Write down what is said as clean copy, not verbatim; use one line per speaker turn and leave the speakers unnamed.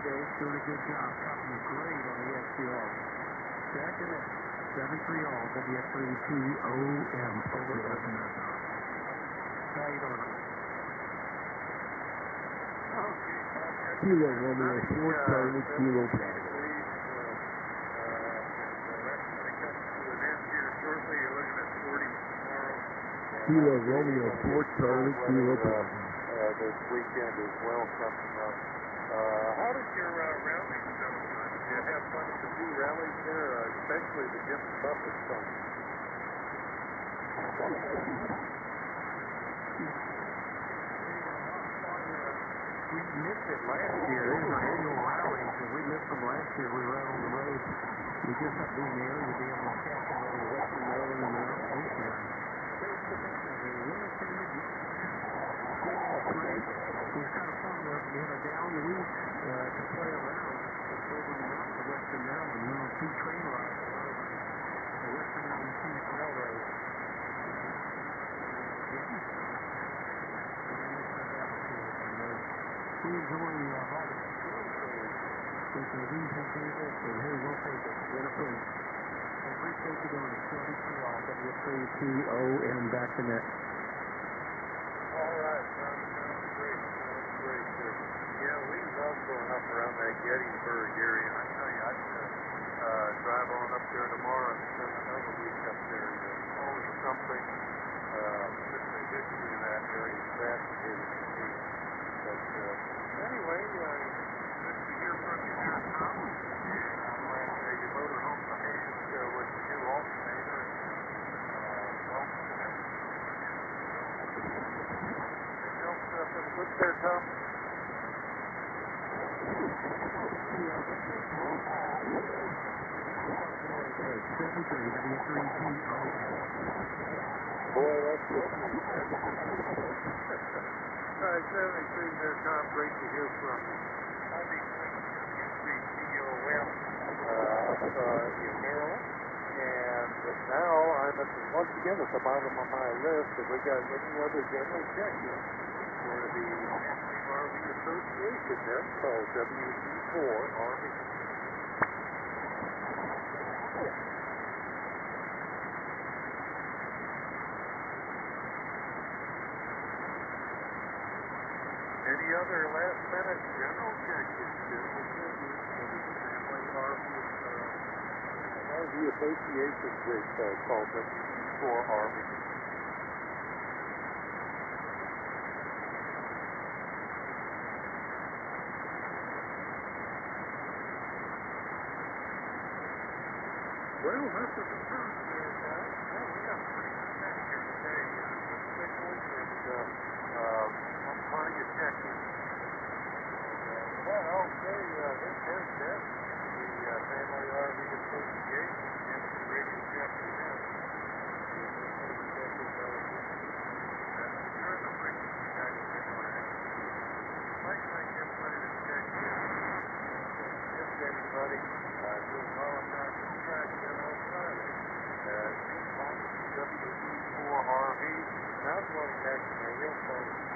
Dave. Doing a good job. Cutting great on the SQL. Second it. 7-3 all. WF3TOM. Over the How you doing?
Kilo Romeo 4 Charlie Kilo Bravo. Kilo Romeo 4 Charlie Kilo Bravo.
This weekend as well coming up. How did your rallies go? Did you have fun with the two rallies there, especially the Jim Buffett song?
We missed it last year. These are annual rallies, and we missed them last year. We were out on the road. We just have to be in the area to be able to catch them over Western Maryland and out in Michigan. It was kind of fun. We had a down week to play around over the mountains of Western Maryland. We were on 2 train rides over the Western Maryland Scenic Railroad. We enjoy all the with the these and things, and here we'll take it. Win a print. I appreciate you doing it. 73 all. WF3TOM back to net.
All right, sounds great. Yeah, we love going up around that Gettysburg area. I tell you, I'd drive on up there tomorrow and spend another week up there. There's always something, just the history of that area is fascinating to me. But anyway, good to hear from you there, Tom. When you motor home the Hayes with the new alternator, welcome to that. Anything else for the good there, Tom? Boy, that's good. All right, 73 there, Tom. Great to hear from you. I'm the WF3TOM in Maryland. And now I'm once again at the bottom of my list. Have we got any other general check-in for the Family RV Association then, called WE4 RV? Any other last-minute general check-ins for the Family RV Association group called WE4 RV? Well, that's a concern there, guys. Well, we got a pretty good many here today. Just quickly, and plenty of check-in. Well, okay, this has been the Family RV Association and the Radio Jeff Burnett. During the frequency guys are going to have. I'd like to thank everybody that checked in. Missed anybody. Do apologize for the track again on Friday. Steve Thomas, WE4 RV. Now going back to my real phone.